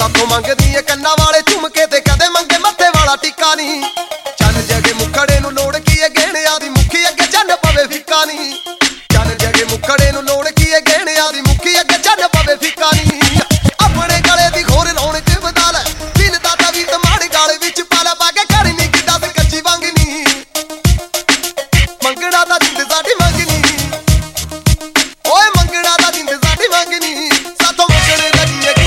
ਸਾਥੋਂ ਮੰਗਦੀ ਏ ਕੰਨਾਂ ਵਾਲੇ ਝੁਮਕੇ ਤੇ ਕਦੇ ਮੰਗੇ ਮੱਥੇ ਵਾਲਾ ਟਿੱਕਾ ਨਹੀਂ। ਚੰਨ ਜਗੇ ਮੁਖੜੇ ਨੂੰ ਲੋੜ ਕੀ ਏ ਗਹਿਣਿਆਂ ਦੀ ਮੁੱਖੀ ਅੱਗੇ ਚੰਨ ਪਵੇ ਫਿੱਕਾ ਨਹੀਂ। ਚੰਨ ਜਗੇ ਮੁਖੜੇ ਨੂੰ ਲੋੜ ਕੀ ਏ ਗਹਿਣਿਆਂ ਦੀ ਮੁੱਖੀ ਅੱਗੇ ਚੰਨ ਪਵੇ ਫਿੱਕਾ ਨਹੀਂ। ਆਪਣੇ ਗਲੇ ਦੀ ਖੋਰ ਰੌਣਕ ਵਧਾ ਲੈ ਦਿਲ ਦਾ ਤਵੀ ਤਮਾੜ ਗਾਲ ਵਿੱਚ ਪਾ ਲੈ ਪਾ ਕੇ ਘਰ ਨੀ ਕਿਦਾਂ ਤੇ ਕੱਚੀ ਵਾਂਗਨੀ ਮੰਗਣਾ ਦਾ ਜਿੰਦ ਸਾਡੀ ਮੰਗਨੀ ਓਏ ਮੰਗਣਾ ਦਾ ਜਿੰਦ ਸਾਡੀ ਮੰਗਨੀ ਸਾਥੋਂ ਮੰਗਣੇ ਲੱਗੀ ਏ ਕੁਝ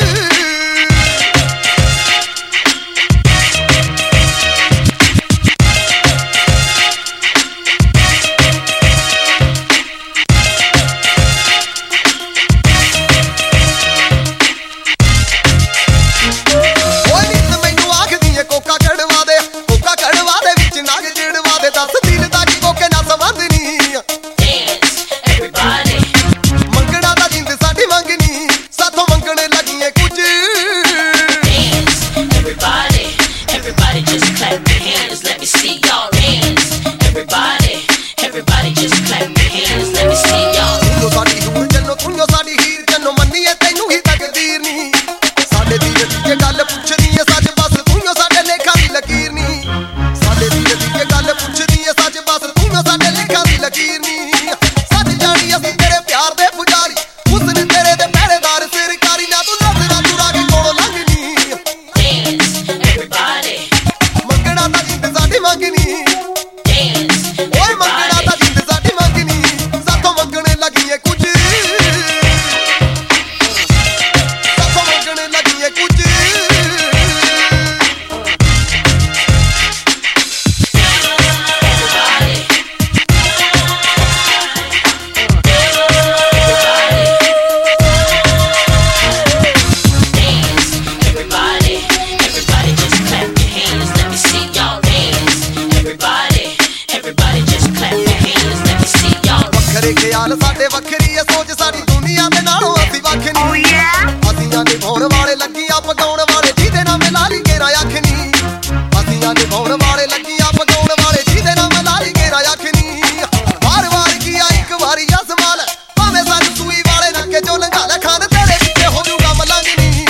ਖਿਆਲ ਸਾਡੇ ਵੱਖਰੀ ਏ ਸੋਚ ਸਾਡੀ ਦੁਨੀਆ ਦੇ ਨਾਲੋਂ ਅਸੀਂ ਵੱਖ ਨਹੀਂ। ਅਸੀਂ ਨਿਭਾਉਣ ਵਾਲੇ ਲੱਗੀਆਂ ਪਕਾਉਣ ਵਾਲੇ ਜਿਹਦੇ ਨਾਲ ਮਿਲਾ ਲਈ ਗੇਰਾ ਅੱਖ ਨਹੀਂ। ਅਸੀਂ ਨਿਭਾਉਣ ਵਾਲੇ ਲੱਗੀਆਂ ਪਕਾਉਣ ਵਾਲੇ ਜਿਹਦੇ ਨਾਲ ਮਿਲਾ ਲਈ ਗੇਰਾ ਅੱਖ ਨਹੀਂ। ਵਾਰ-ਵਾਰ ਕੀਆ ਇੱਕ ਵਾਰੀ ਆ ਸਵਾਲ ਭਾਵੇਂ ਸਾਨੂੰ ਸੂਈ ਵਾਲੇ ਨੱਕੇ ਚੋਂ ਲੰਘਾ ਲੈ ਖਾਨ ਤੇਰੇ ਪਿੱਛੇ ਹੋ ਜੂਗਾ ਮਲੰਗ ਨਹੀਂ।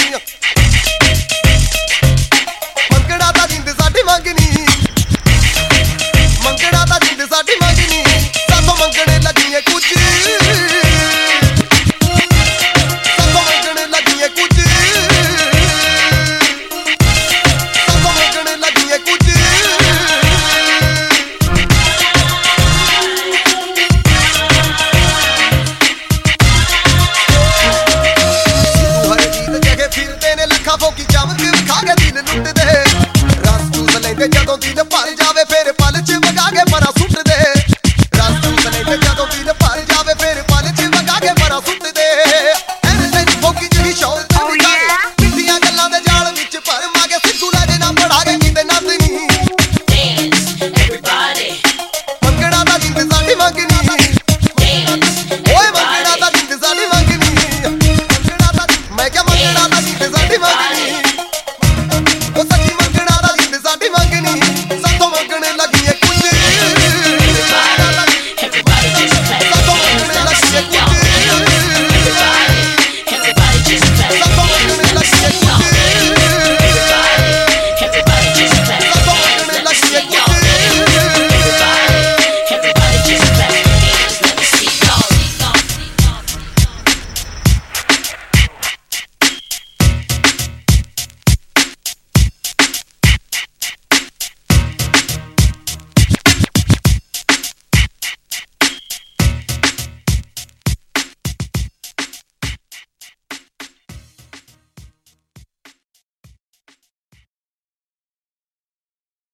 ਮੰਗਣਾ ਤਾਂ ਜਿੰਦ ਸਾਡੀ ਮੰਗਨੀ ਮੰਗਣਾ ਤਾਂ ਜਿੰਦ ਸਾਡੀ ਮੰਗਨੀ ਸਾਥੋਂ ਮੰਗਣੇ ਲੱਗੀ ਏ ਕੁਝ ਸਾਥੋਂ ਮੰਗਣੇ ਲੱਗੀ ਏ ਕੁਝ ਸਾਥੋਂ ਮੰਗਣੇ ਲੱਗੀ ਏ ਕੁਝ ਹਰ ਜੀਤ ਜਗੇ ਫਿਰਦੇ ਨੇ ਲੱਖਾਂ ਫੋਕੀ ਚਮਕ ਵਿਖਾ ਕੇ ਦਿਲ ਲੁੱਟਦੇ ਰਸ ਚੂਸ ਲੈਂਦੇ ਜਦੋਂ ਦਿਲ ਭਰ ਜਾ